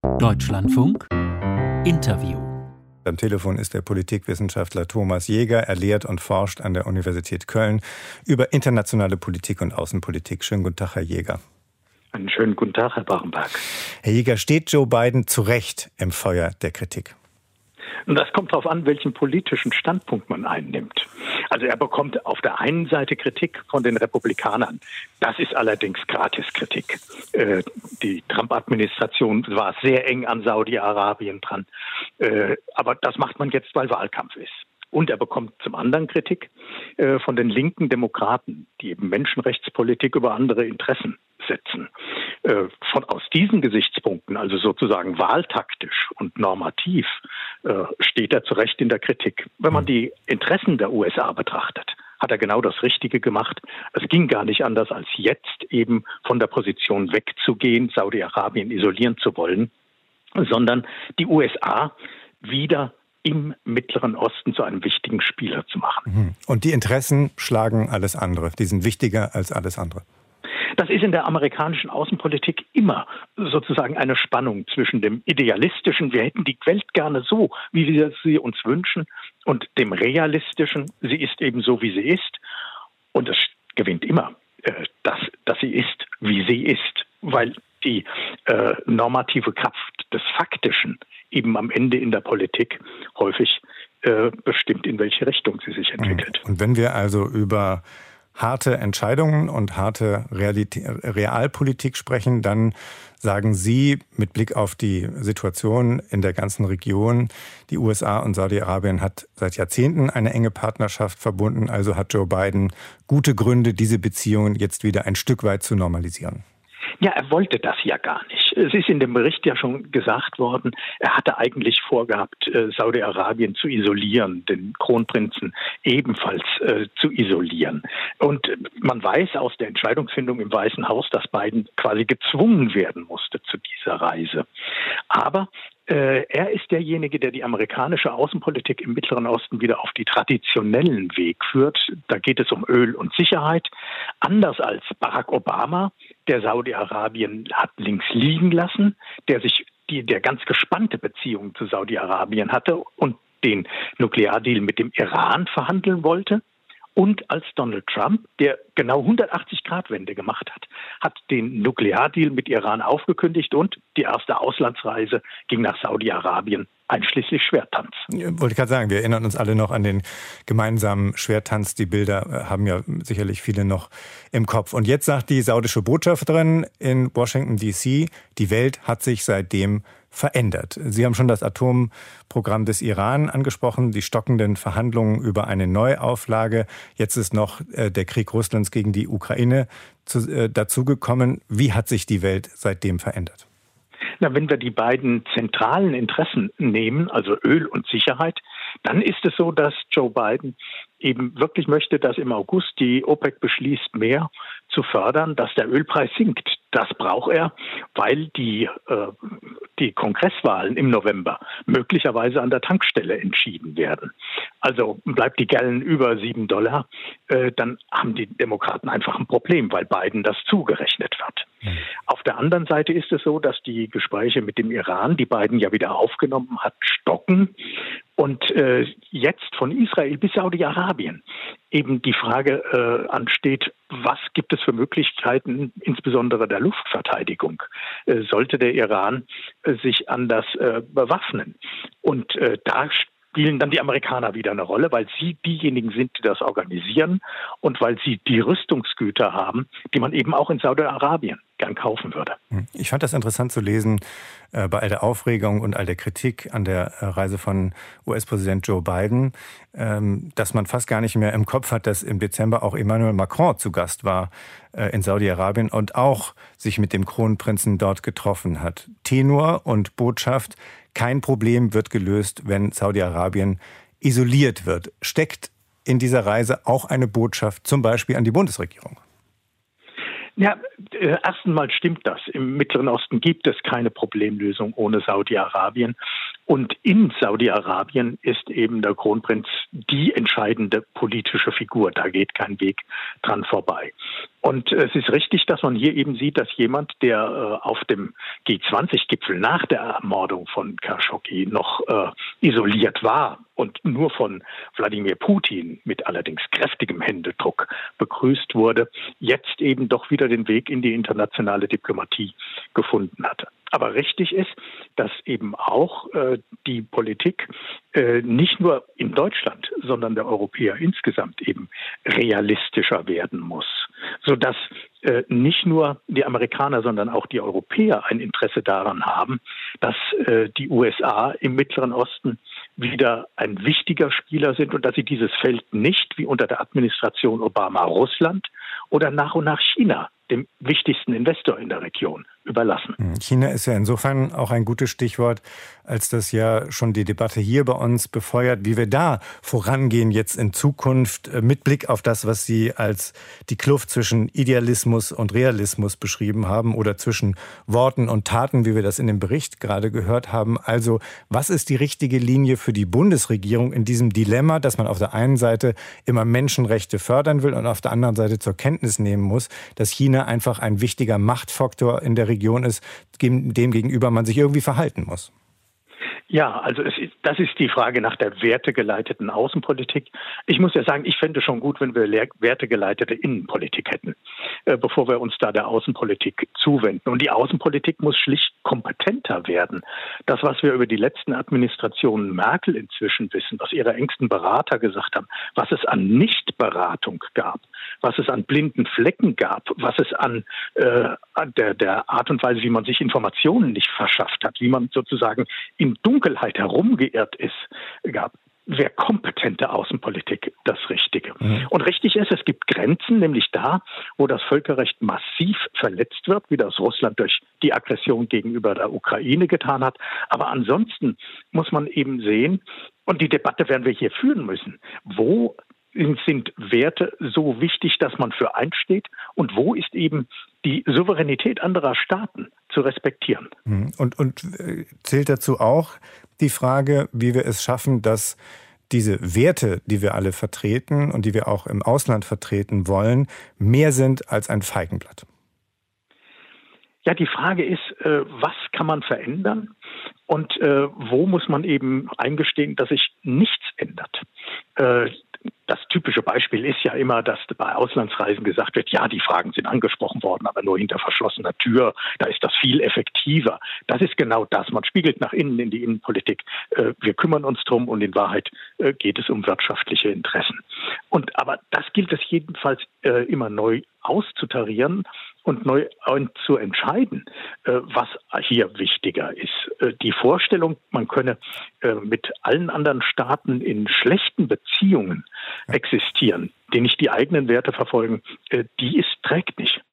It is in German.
Deutschlandfunk Interview. Am Telefon ist der Politikwissenschaftler Thomas Jäger. Er lehrt und forscht an der Universität Köln über internationale Politik und Außenpolitik. Schönen guten Tag, Herr Jäger. Einen schönen guten Tag, Herr Bachenberg. Herr Jäger, steht Joe Biden zu Recht im Feuer der Kritik? Und das kommt darauf an, welchen politischen Standpunkt man einnimmt. Also er bekommt auf der einen Seite Kritik von den Republikanern. Das ist allerdings Gratiskritik. Die Trump-Administration war sehr eng an Saudi-Arabien dran. Aber das macht man jetzt, weil Wahlkampf ist. Und er bekommt zum anderen Kritik von den linken Demokraten, die eben Menschenrechtspolitik über andere Interessen setzen. Aus diesen Gesichtspunkten, also sozusagen wahltaktisch und normativ, steht er zu Recht in der Kritik. Wenn man die Interessen der USA betrachtet, hat er genau das Richtige gemacht. Es ging gar nicht anders, als jetzt eben von der Position wegzugehen, Saudi-Arabien isolieren zu wollen, sondern die USA wieder im Mittleren Osten zu einem wichtigen Spieler zu machen. Und die Interessen schlagen alles andere. Die sind wichtiger als alles andere. Das ist in der amerikanischen Außenpolitik immer sozusagen eine Spannung zwischen dem idealistischen, wir hätten die Welt gerne so, wie wir sie uns wünschen, und dem realistischen, sie ist eben so, wie sie ist. Und es gewinnt immer, dass sie ist, wie sie ist, weil die normative Kraft des Faktischen eben am Ende in der Politik häufig bestimmt, in welche Richtung sie sich entwickelt. Und wenn wir also über harte Entscheidungen und harte Realpolitik sprechen, dann sagen Sie mit Blick auf die Situation in der ganzen Region, die USA und Saudi-Arabien hat seit Jahrzehnten eine enge Partnerschaft verbunden, also hat Joe Biden gute Gründe, diese Beziehungen jetzt wieder ein Stück weit zu normalisieren. Ja, er wollte das ja gar nicht. Es ist in dem Bericht ja schon gesagt worden, er hatte eigentlich vorgehabt, Saudi-Arabien zu isolieren, den Kronprinzen ebenfalls zu isolieren. Und man weiß aus der Entscheidungsfindung im Weißen Haus, dass Biden quasi gezwungen werden musste zu dieser Reise. Aber er ist derjenige, der die amerikanische Außenpolitik im Mittleren Osten wieder auf die traditionellen Weg führt. Da geht es um Öl und Sicherheit. Anders als Barack Obama, der Saudi-Arabien hat links liegen lassen, der ganz gespannte Beziehungen zu Saudi-Arabien hatte und den Nukleardeal mit dem Iran verhandeln wollte. Und als Donald Trump, der genau 180-Grad-Wende gemacht hat den Nukleardeal mit Iran aufgekündigt und die erste Auslandsreise ging nach Saudi-Arabien, einschließlich Schwerttanz. Wollte ich gerade sagen, wir erinnern uns alle noch an den gemeinsamen Schwerttanz. Die Bilder haben ja sicherlich viele noch im Kopf. Und jetzt sagt die saudische Botschafterin in Washington D.C., die Welt hat sich seitdem verändert. Sie haben schon das Atomprogramm des Iran angesprochen, die stockenden Verhandlungen über eine Neuauflage. Jetzt ist noch der Krieg Russlands gegen die Ukraine dazugekommen. Wie hat sich die Welt seitdem verändert? Na, wenn wir die beiden zentralen Interessen nehmen, also Öl und Sicherheit, dann ist es so, dass Joe Biden eben wirklich möchte, dass im August die OPEC beschließt, mehr zu fördern, dass der Ölpreis sinkt. Das braucht er, weil die Kongresswahlen im November möglicherweise an der Tankstelle entschieden werden. Also bleibt die Gallon über $7, dann haben die Demokraten einfach ein Problem, weil Biden das zugerechnet wird. Auf der anderen Seite ist es so, dass die Gespräche mit dem Iran, die Biden ja wieder aufgenommen hat, stocken. Und jetzt von Israel bis Saudi-Arabien eben die Frage ansteht, was gibt es für Möglichkeiten, insbesondere der Luftverteidigung? Sollte der Iran sich anders bewaffnen? Und da spielen dann die Amerikaner wieder eine Rolle, weil sie diejenigen sind, die das organisieren und weil sie die Rüstungsgüter haben, die man eben auch in Saudi-Arabien gern kaufen würde. Ich fand das interessant zu lesen, bei all der Aufregung und all der Kritik an der Reise von US-Präsident Joe Biden, dass man fast gar nicht mehr im Kopf hat, dass im Dezember auch Emmanuel Macron zu Gast war in Saudi-Arabien und auch sich mit dem Kronprinzen dort getroffen hat. Tenor und Botschaft: Kein Problem wird gelöst, wenn Saudi-Arabien isoliert wird. Steckt in dieser Reise auch eine Botschaft zum Beispiel an die Bundesregierung? Ja, erst einmal stimmt das. Im Mittleren Osten gibt es keine Problemlösung ohne Saudi-Arabien. Und in Saudi-Arabien ist eben der Kronprinz die entscheidende politische Figur. Da geht kein Weg dran vorbei. Und es ist richtig, dass man hier eben sieht, dass jemand, der auf dem G20-Gipfel nach der Ermordung von Khashoggi noch isoliert war und nur von Wladimir Putin mit allerdings kräftigem Händedruck begrüßt wurde, jetzt eben doch wieder den Weg in die internationale Diplomatie gefunden hatte. Aber richtig ist, dass eben auch die Politik nicht nur in Deutschland, sondern der Europäer insgesamt eben realistischer werden muss, sodass nicht nur die Amerikaner, sondern auch die Europäer ein Interesse daran haben, dass die USA im Mittleren Osten wieder ein wichtiger Spieler sind und dass sie dieses Feld nicht wie unter der Administration Obama Russland oder nach und nach China, dem wichtigsten Investor in der Region, überlassen. China ist ja insofern auch ein gutes Stichwort, als das ja schon die Debatte hier bei uns befeuert, wie wir da vorangehen jetzt in Zukunft mit Blick auf das, was Sie als die Kluft zwischen Idealismus und Realismus beschrieben haben oder zwischen Worten und Taten, wie wir das in dem Bericht gerade gehört haben. Also, was ist die richtige Linie für die Bundesregierung in diesem Dilemma, dass man auf der einen Seite immer Menschenrechte fördern will und auf der anderen Seite zur Kenntnis nehmen muss, dass China einfach ein wichtiger Machtfaktor in der Region ist, dem gegenüber man sich irgendwie verhalten muss? Ja, also das ist die Frage nach der wertegeleiteten Außenpolitik. Ich muss ja sagen, ich fände schon gut, wenn wir wertegeleitete Innenpolitik hätten, bevor wir uns da der Außenpolitik zuwenden. Und die Außenpolitik muss schlicht kompetenter werden. Das, was wir über die letzten Administrationen Merkel inzwischen wissen, was ihre engsten Berater gesagt haben, was es an Nichtberatung gab, was es an blinden Flecken gab, was es an der Art und Weise, wie man sich Informationen nicht verschafft hat, wie man sozusagen in Dunkelheit herumgeirrt ist, gab, wäre kompetente Außenpolitik das Richtige. Und richtig ist, es gibt Grenzen, nämlich da, wo das Völkerrecht massiv verletzt wird, wie das Russland durch die Aggression gegenüber der Ukraine getan hat. Aber ansonsten muss man eben sehen, und die Debatte werden wir hier führen müssen, wo sind Werte so wichtig, dass man für einsteht und wo ist eben die Souveränität anderer Staaten zu respektieren. Und zählt dazu auch die Frage, wie wir es schaffen, dass diese Werte, die wir alle vertreten und die wir auch im Ausland vertreten wollen, mehr sind als ein Feigenblatt? Ja, die Frage ist, was kann man verändern und wo muss man eben eingestehen, dass sich nichts ändert? Das typische Beispiel ist ja immer, dass bei Auslandsreisen gesagt wird, ja, die Fragen sind angesprochen worden, aber nur hinter verschlossener Tür, da ist das viel effektiver. Das ist genau das. Man spiegelt nach innen in die Innenpolitik. Wir kümmern uns drum und in Wahrheit geht es um wirtschaftliche Interessen. Aber das gilt es jedenfalls immer neu auszutarieren und neu zu entscheiden, was hier wichtiger ist. Die Vorstellung, man könne mit allen anderen Staaten in schlechten Beziehungen existieren, die nicht die eigenen Werte verfolgen, trägt nicht.